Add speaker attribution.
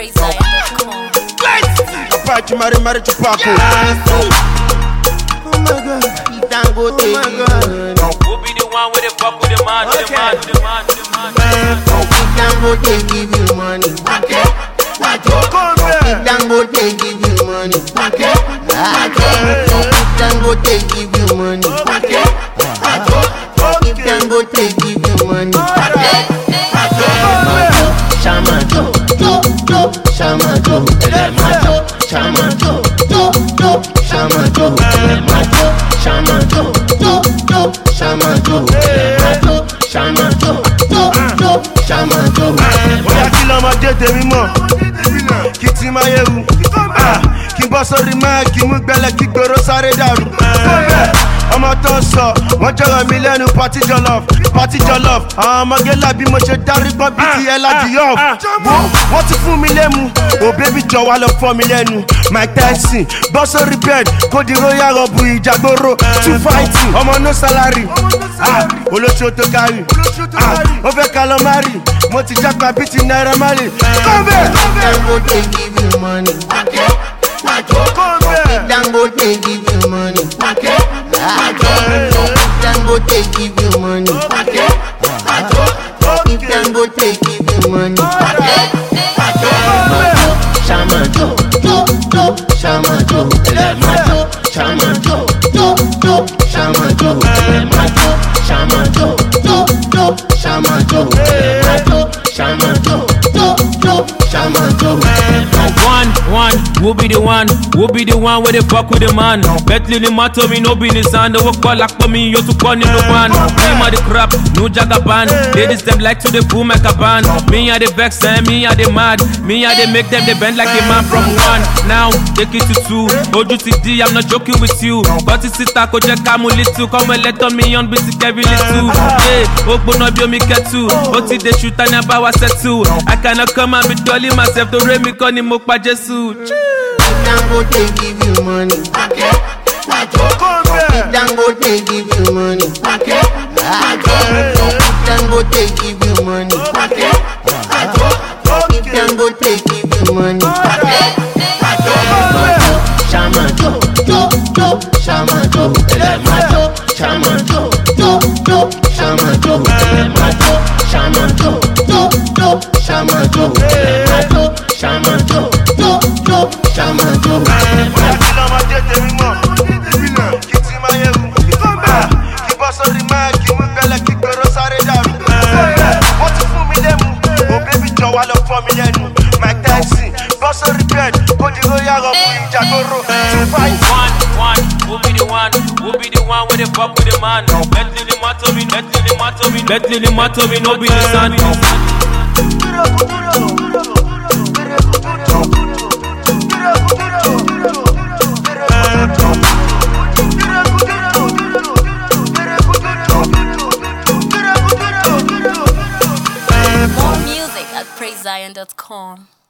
Speaker 1: PraiseZion.com.
Speaker 2: Papa, tu marry Tupac.
Speaker 3: Oh my God,
Speaker 2: Dangote.
Speaker 3: oh my God.
Speaker 4: Who be the one with the fuck with the man, with the man, with the man, with the man?
Speaker 3: Dangote give you money. Dangote give you money. Dangote give you money. Dangote give you money. Shamajo, Shamajo, Shamajo, Shamajo, Shamajo, Shamajo, Shamajo, Shamajo.
Speaker 2: Oya kí lọ́mọdé tèmi mọ̀, kí tí máa yẹ̀wù, kí bọ́ sórí máa kí mú gbẹ́lẹ̀ kí gbòòrò sáré dàrú. Ọmọ tó ń sọ, wọ́n jọ̀rọ̀ mi lẹ́nu party jollof. Àwọn ọmọge làbí mo ṣe darí gbọ́ bí ti ẹ láti yọ̀. Wọ́n ti fún mi lẹ́mu, ò bébí jọ wá lọ fọ́ mi lẹ́nu. Mike Tyson, bọ́ sórí bed, kó di royal rọ̀bù ìjàgbóró. Two fighting, ọmọ no salary. Olóṣù tó kárí, ó fẹ́ ká lọ má rí. Mo ti jápa bí ti Naira Marley.
Speaker 3: Dangote give you money. Dangote give you money. Dangote give you money. Dangote give you money. Shamajo, Shamajo, Shamajo, Shamajo, Shamajo, Shamajo, Shamajo.
Speaker 4: One, who be the one with the fuck with the man? Bentley ni matter me no business and the work call like for me, you to call in the one. Me ma the crap, no jagaban. Ladies them like to the boom like a band. Me a the vex and me a the mad. Me a the make them the bend like a man from one. Now take it to two. Oju TD, I'm not joking with you. But it's sister ko check I'm little. Come and let on me on busy Kevin little. Yeah, Ogbo no bio me ketu. Oti de shoot and about settle. I cannot come and be dolly myself to remi. Koni mo pa Jesu.
Speaker 3: Dangote give you money. Dangote give you money. Dangote give you money. Dangote give you money. Shamajo, Shamajo, Shamajo, Shamajo, Shamajo, Shamajo, Shamajo, Shamajo.
Speaker 2: Oya kí lọ́mọdé tèmi mọ̀, kí tí máa yẹ̀wù, kí bọ́ sórí máa kí mú gbẹ́lẹ̀ kí gbòòrò sáré dàrú. Wọ́n ti fún mi lẹ́mu, ò bébí jọ wá lọ fọ́ mi lẹ́nu. Mike Tyson, bọ́ sórí bed, kó di royal rọ̀bù ìjàgbóró. Two fighting.
Speaker 4: One, who be the one with the fuck with the man? Bentley ni matter me, no business and
Speaker 1: More music at PraiseZion.com.